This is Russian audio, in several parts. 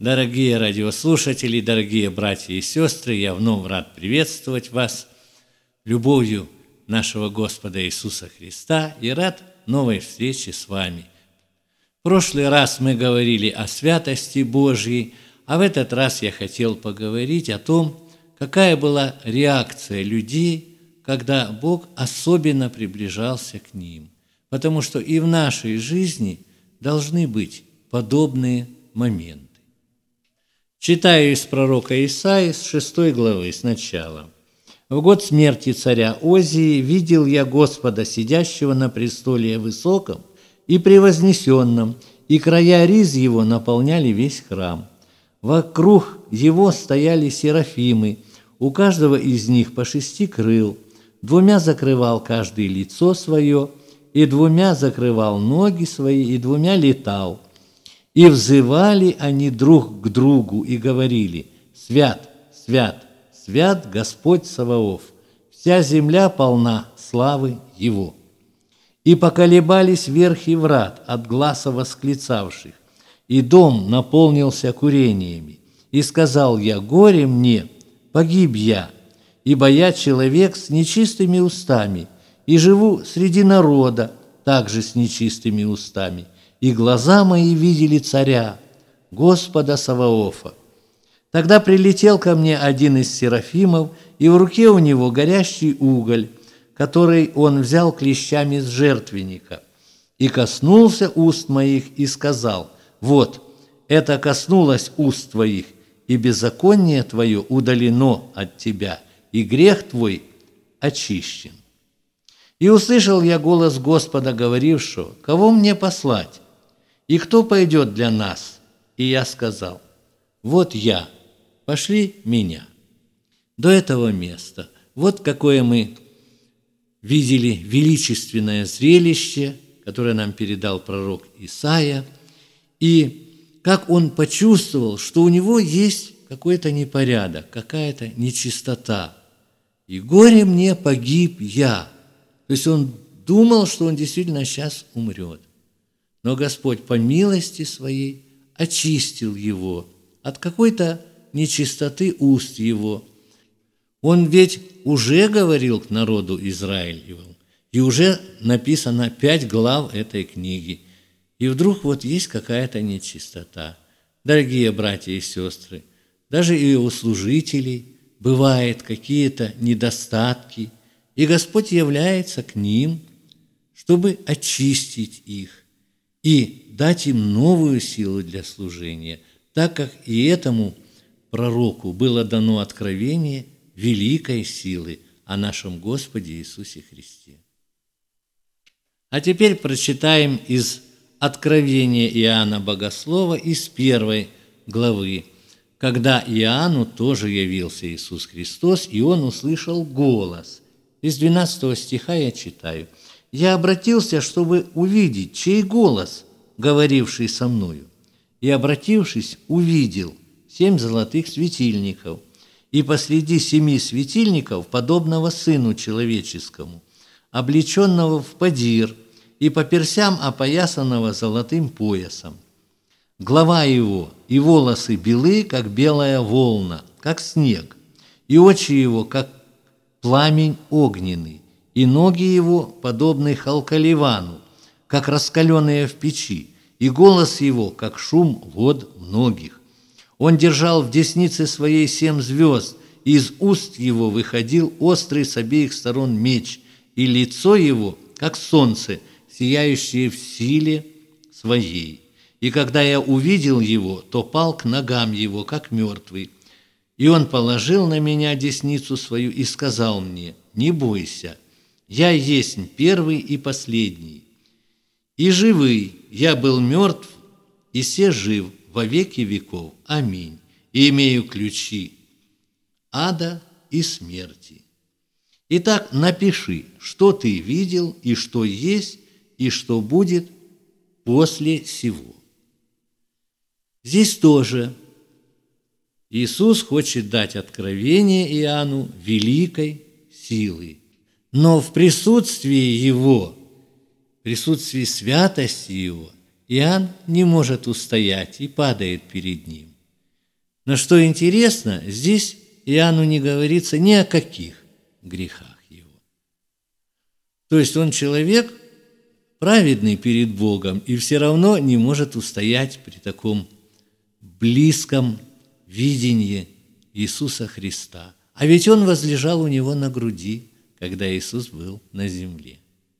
Дорогие радиослушатели, дорогие братья и сестры, я вновь рад приветствовать вас любовью нашего Господа Иисуса Христа и рад новой встрече с вами. В прошлый раз мы говорили о святости Божьей, а в этот раз я хотел поговорить о том, какая была реакция людей, когда Бог особенно приближался к ним. Потому что и в нашей жизни должны быть подобные моменты. Читаю из пророка Исаии с 6 главы сначала. «В год смерти царя Озии видел я Господа, сидящего на престоле высоком и превознесенном, и края риз его наполняли весь храм. Вокруг его стояли серафимы, у каждого из них по 6 крыл, 2 закрывал каждый лицо свое, и 2 закрывал ноги свои, и 2 летал. И взывали они друг к другу и говорили: «Свят, свят, свят Господь Саваоф, вся земля полна славы Его». И поколебались верхи врат от гласа восклицавших, и дом наполнился курениями. И сказал я: горе мне, погиб я, ибо я человек с нечистыми устами, и живу среди народа, также с нечистыми устами. И глаза мои видели царя, Господа Саваофа. Тогда прилетел ко мне один из серафимов, и в руке у него горящий уголь, который он взял клещами с жертвенника, и коснулся уст моих и сказал: вот, это коснулось уст твоих, и беззаконие твое удалено от тебя, и грех твой очищен. И услышал я голос Господа, говорившего: кого мне послать? И кто пойдет для нас? И я сказал: вот я, пошли меня. До этого места. Вот какое мы видели величественное зрелище, которое нам передал пророк Исаия, и как он почувствовал, что у него есть какой-то непорядок, какая-то нечистота. И горе мне, погиб я. То есть он думал, что он действительно сейчас умрет. Но Господь по милости своей очистил его от какой-то нечистоты уст его. Он ведь уже говорил к народу Израилеву, и уже написано 5 глав этой книги. И вдруг вот есть какая-то нечистота. Дорогие братья и сестры, даже и у служителей бывают какие-то недостатки, и Господь является к ним, чтобы очистить их и дать им новую силу для служения, так как и этому пророку было дано откровение великой силы о нашем Господе Иисусе Христе. А теперь прочитаем из Откровения Иоанна Богослова из 1 главы, когда Иоанну тоже явился Иисус Христос, и он услышал голос. Из 12 стиха я читаю: «Я обратился, чтобы увидеть, чей голос, говоривший со мною. И, обратившись, увидел 7 золотых светильников, и посреди 7 светильников подобного Сыну Человеческому, облеченного в подир, и по персям опоясанного золотым поясом. Глава его и волосы белы, как белая волна, как снег, и очи его, как пламень огненный, и ноги его, подобны халкаливану, как раскаленные в печи, и голос его, как шум вод многих. Он держал в деснице своей 7 звезд, и из уст его выходил острый с обеих сторон меч, и лицо его, как солнце, сияющее в силе своей. И когда я увидел его, то пал к ногам его, как мертвый. И он положил на меня десницу свою и сказал мне: не бойся, я есть первый и последний, и живый, я был мертв, и се жив во веки веков. Аминь. И имею ключи ада и смерти. Итак, напиши, что ты видел, и что есть, и что будет после сего». Здесь тоже Иисус хочет дать откровение Иоанну великой силы. Но в присутствии Его, в присутствии святости Его, Иоанн не может устоять и падает перед Ним. Но что интересно, здесь Иоанну не говорится ни о каких грехах его. То есть он человек праведный перед Богом и все равно не может устоять при таком близком видении Иисуса Христа. А ведь он возлежал у него на груди, когда Иисус был на земле.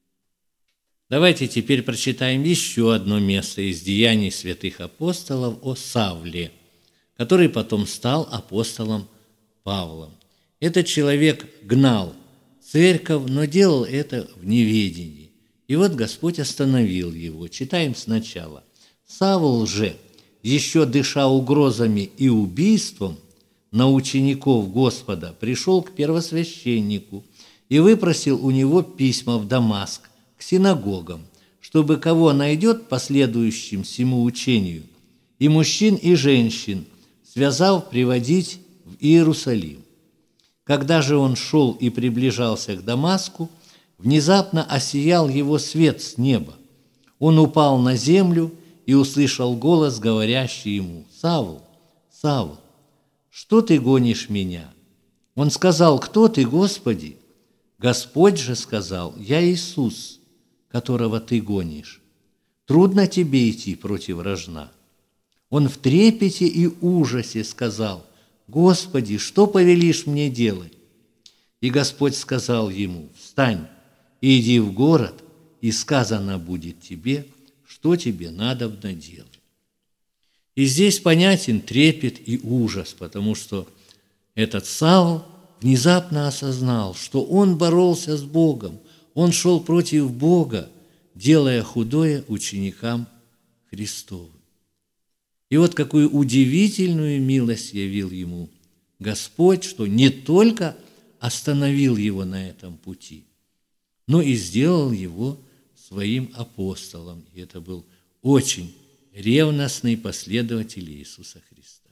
Давайте теперь прочитаем еще одно место из Деяний святых апостолов о Савле, который потом стал апостолом Павлом. Этот человек гнал церковь, но делал это в неведении. И вот Господь остановил его. Читаем сначала. «Савл же, еще дыша угрозами и убийством на учеников Господа, пришел к первосвященнику и выпросил у него письма в Дамаск к синагогам, чтобы кого найдет последующим всему учению, и мужчин, и женщин, связав, приводить в Иерусалим. Когда же он шел и приближался к Дамаску, внезапно осиял его свет с неба. Он упал на землю и услышал голос, говорящий ему: «Савл, Савл, что ты гонишь меня?» Он сказал: «Кто ты, Господи?» Господь же сказал: «Я Иисус, которого ты гонишь. Трудно тебе идти против рожна». Он в трепете и ужасе сказал: «Господи, что повелишь мне делать?» И Господь сказал ему: «Встань и иди в город, и сказано будет тебе, что тебе надобно делать». И здесь понятен трепет и ужас, потому что этот Савл внезапно осознал, что он боролся с Богом, он шел против Бога, делая худое ученикам Христовым. И вот какую удивительную милость явил ему Господь, что не только остановил его на этом пути, но и сделал его своим апостолом. И это был очень ревностный последователь Иисуса Христа.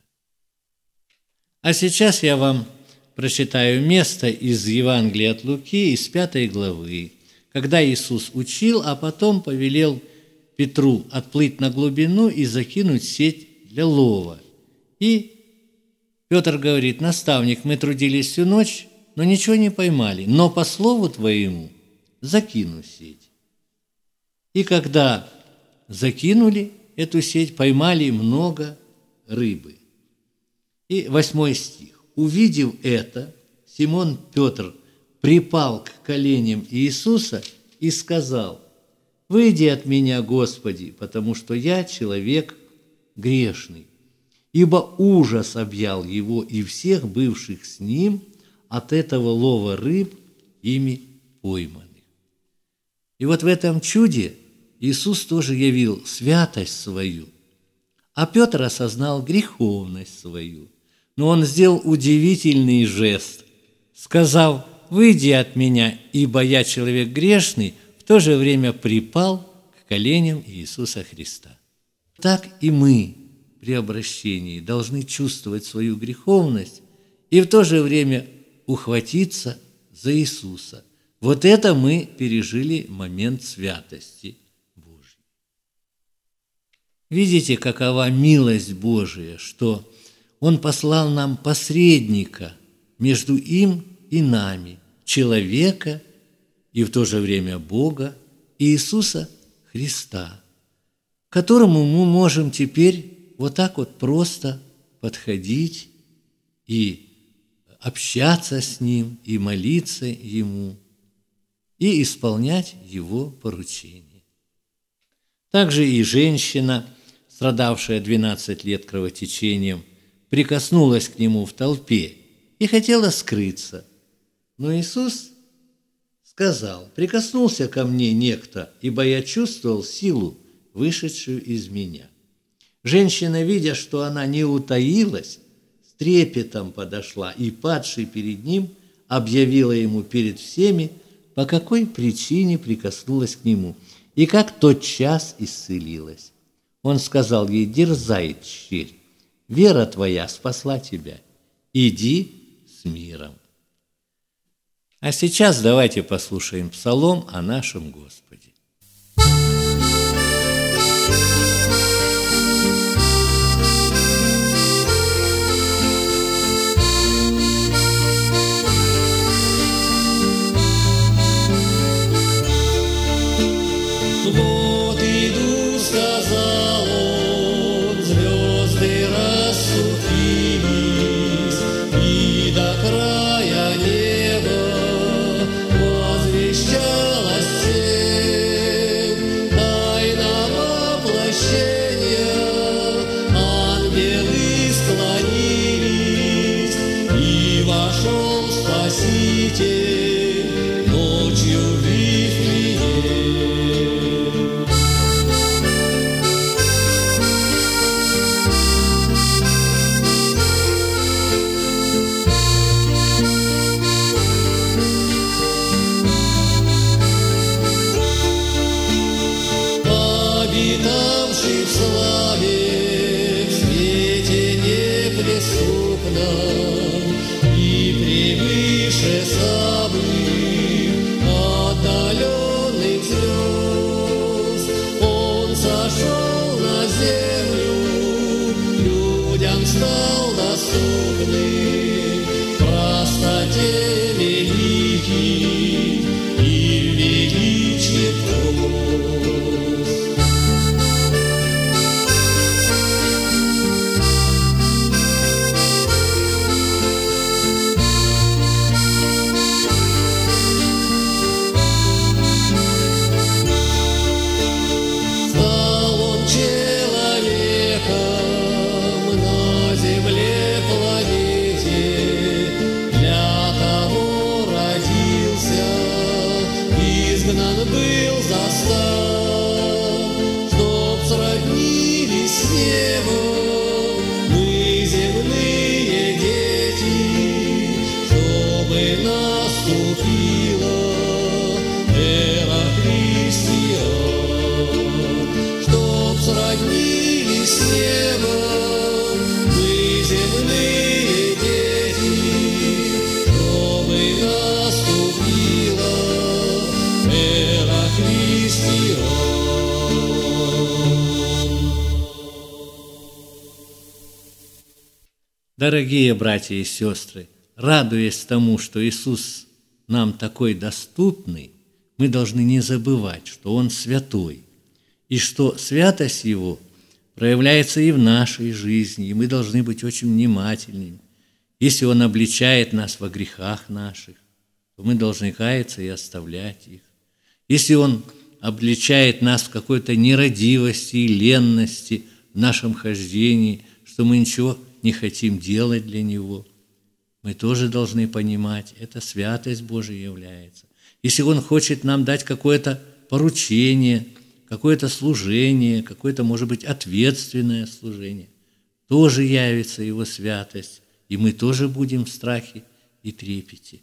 А сейчас я вам прочитаю место из Евангелия от Луки, из 5 главы, когда Иисус учил, а потом повелел Петру отплыть на глубину и закинуть сеть для лова. И Петр говорит: «Наставник, мы трудились всю ночь, но ничего не поймали, но по слову твоему закину сеть». И когда закинули эту сеть, поймали много рыбы. И 8 стих. «Увидев это, Симон Петр припал к коленям Иисуса и сказал: «Выйди от меня, Господи, потому что я человек грешный». Ибо ужас объял его и всех бывших с ним от этого лова рыб, ими пойманных. И вот в этом чуде Иисус тоже явил святость свою, а Петр осознал греховность свою. Но он сделал удивительный жест, сказав: «Выйди от меня, ибо я человек грешный», в то же время припал к коленям Иисуса Христа. Так и мы при обращении должны чувствовать свою греховность и в то же время ухватиться за Иисуса. Вот это мы пережили момент святости Божьей. Видите, какова милость Божия, что Он послал нам посредника между им и нами, человека и в то же время Бога, Иисуса Христа, к которому мы можем теперь вот так вот просто подходить и общаться с Ним, и молиться Ему, и исполнять Его поручения. Также и женщина, страдавшая 12 лет кровотечением, прикоснулась к Нему в толпе и хотела скрыться. Но Иисус сказал: «Прикоснулся ко мне некто, ибо я чувствовал силу, вышедшую из меня». Женщина, видя, что она не утаилась, с трепетом подошла и, падшей перед Ним, объявила Ему перед всеми, по какой причине прикоснулась к Нему, и как тотчас исцелилась. Он сказал ей: «Дерзай, тщерь, вера твоя спасла тебя, иди с миром». А сейчас давайте послушаем псалом о нашем Господе. дитя ночью в Вифлеем. Обитавший в славе, в свете неприступном и превыше самых отдаленных звезд, Он сошел на землю, людям стал доступным в простоте великий и в величии прост. Стал Он человеком на земле планете, для того родился, изгнан был за стан, чтоб сроднились с небом мы, земные дети, чтобы наступила эра христиан, чтоб сроднились с небом мы, земные дети, чтобы наступила эра христиан. Дорогие братья и сестры, радуясь тому, что Иисус нам такой доступный, мы должны не забывать, что Он святой, и что святость Его проявляется и в нашей жизни, и мы должны быть очень внимательными. Если Он обличает нас во грехах наших, то мы должны каяться и оставлять их. Если Он обличает нас в какой-то нерадивости и ленности в нашем хождении, что мы ничего не хотим делать для Него, мы тоже должны понимать, это святость Божия является. Если Он хочет нам дать какое-то поручение, какое-то служение, какое-то, может быть, ответственное служение, тоже явится Его святость, и мы тоже будем в страхе и трепете.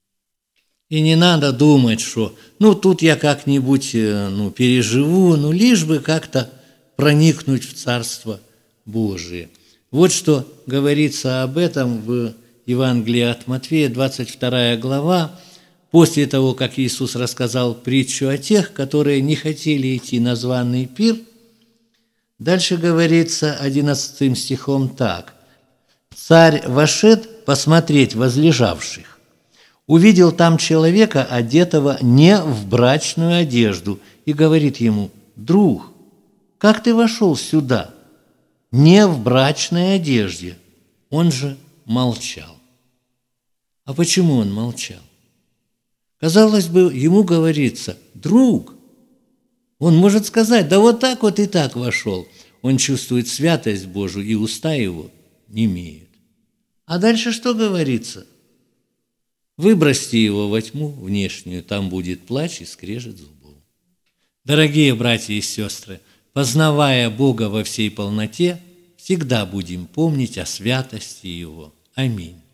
И не надо думать, что тут я как-нибудь переживу, лишь бы как-то проникнуть в Царство Божие. Вот что говорится об этом в Евангелии от Матфея, 22 глава, после того, как Иисус рассказал притчу о тех, которые не хотели идти на званый пир. Дальше говорится 11 стихом так. «Царь вошед посмотреть возлежавших, увидел там человека, одетого не в брачную одежду, и говорит ему: друг, как ты вошел сюда не в брачной одежде?» Он же молчал. А почему он молчал? Казалось бы, ему говорится: друг. Он может сказать: да вот так вот и так вошел. Он чувствует святость Божию, и уста его не имеют. А дальше что говорится? Выбросьте его во тьму внешнюю, там будет плач и скрежет зубов. Дорогие братья и сестры, познавая Бога во всей полноте, всегда будем помнить о святости Его. Аминь.